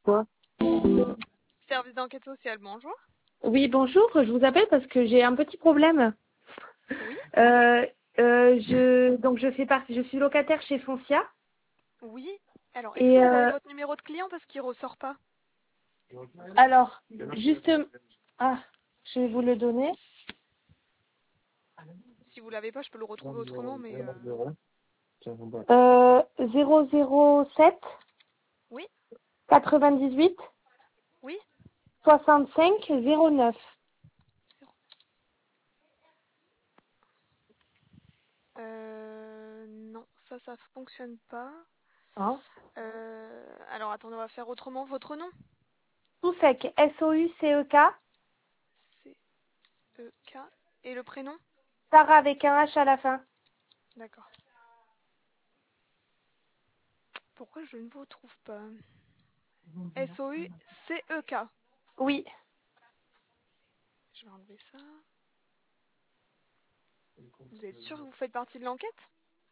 Quoi? Service d'enquête sociale, bonjour. Oui, bonjour, je vous appelle parce que j'ai un petit problème. Oui, Je suis locataire chez Foncia oui. Alors, est-ce que et vous avez votre numéro de client parce qu'il ressort pas? alors, juste, ah, je vais vous le donner. Si vous l'avez pas, je peux le retrouver autrement, mais 007 oui, 98 oui. 65 09. Non, ça fonctionne pas. Hein? Alors, attendez, on va faire autrement. Votre nom? Soucek, SOUCEK, C-E-K. Et le prénom? Sarah avec un H à la fin. D'accord. Pourquoi je ne vous trouve pas? S-O-U-C-E-K. Oui. Je vais enlever ça. Vous êtes sûr que vous faites partie de l'enquête?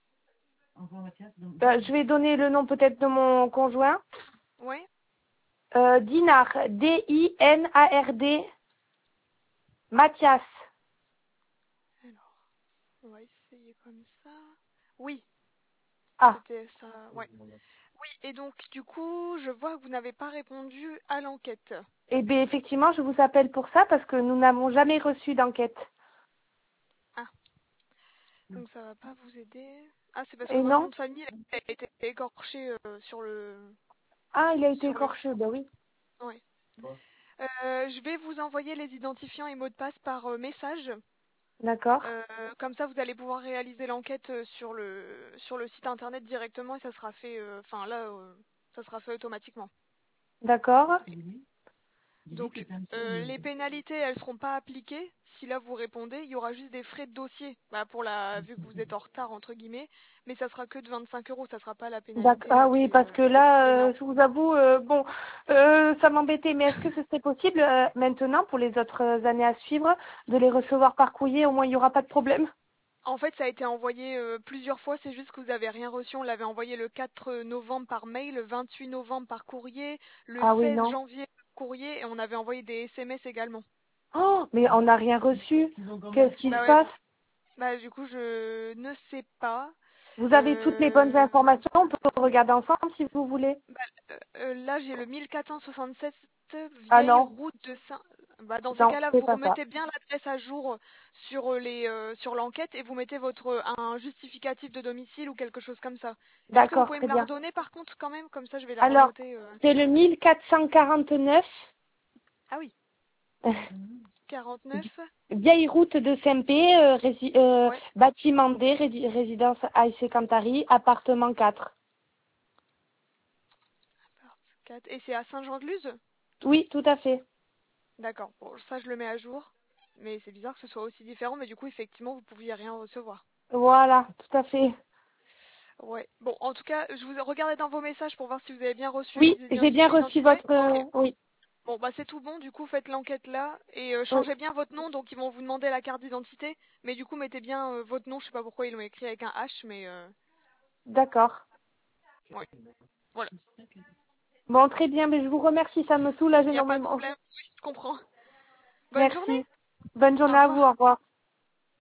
Je vais donner le nom peut-être de mon conjoint. Ouais. Dinard, D-I-N-A-R-D, Mathias. Alors, on va essayer comme ça. Oui, Ah, c'était ça. Ouais. Oui, et donc du coup, je vois que vous n'avez pas répondu à l'enquête. eh bien effectivement, je vous appelle pour ça parce que nous n'avons jamais reçu d'enquête. Ah, donc ça va pas vous aider. Ah, c'est parce que Et moi, le non? nom de famille il a été écorché sur Ah, il a été sur le. écorché, ben oui. Ouais. Je vais vous envoyer les identifiants et mots de passe par message. D'accord, Comme ça, vous allez pouvoir réaliser l'enquête sur le site internet directement et ça sera fait. Enfin là, ça sera fait automatiquement. d'accord, Donc, les pénalités, elles seront pas appliquées. Si là vous répondez, il y aura juste des frais de dossier, vu que vous êtes en retard entre guillemets, mais ça sera que de 25 euros, ça sera pas la d'accord. pénalité Ah là oui, qui parce que est là, énorme. je vous avoue, ça m'embêtait. Mais est-ce que ce serait possible maintenant, pour les autres années à suivre, de les recevoir par courrier? Au moins, il n'y aura pas de problème. En fait, ça a été envoyé plusieurs fois, c'est juste que vous avez rien reçu. On l'avait envoyé le 4 novembre par mail, le 28 novembre par courrier, le Ah oui, 16 non. janvier par courrier et on avait envoyé des SMS également. Oh, mais on n'a rien reçu. Qu'est-ce qui se Bah ouais, passe? du coup je ne sais pas. Vous avez toutes les bonnes Euh, informations. On peut regarder ensemble si vous voulez. Bah, là, j'ai le 1467 Ah vieille non, route de Saint. Dans ces non, cas-là, c'est vous pas ça. remettez bien l'adresse à jour sur l'enquête et vous mettez un justificatif de domicile ou quelque chose comme ça. Est-ce que vous D'accord, pouvez très me la bien. redonner par contre quand même? Comme ça, je vais la Alors, renoter. c'est le 1449, Ah oui, 49. vieille route de Saint-Pé, Ouais. bâtiment D, résidence AIC Cantari, appartement 4. Appart 4. Et c'est à Saint-Jean-de-Luz? Oui, tout à fait. D'accord. Bon, ça, je le mets à jour. Mais c'est bizarre que ce soit aussi différent. Mais du coup, effectivement, vous pouviez rien recevoir. Voilà, tout à fait. Ouais. Bon, en tout cas, je vous ai regardé dans vos messages pour voir si vous avez bien reçu Oui, j'ai bien reçu identités. votre... Ok. oui, Bon, bah c'est tout bon. Du coup, faites l'enquête là et oui, changez bien votre nom. Donc, ils vont vous demander la carte d'identité, mais du coup, mettez bien votre nom. Je sais pas pourquoi ils l'ont écrit avec un H, mais d'accord. ouais. Voilà. Bon, très bien, mais je vous remercie, ça me soulage Il n'y a pas de énormément. problème. Oui, je comprends. Bonne journée. Merci. Bonne Au journée à vous, revoir. au revoir.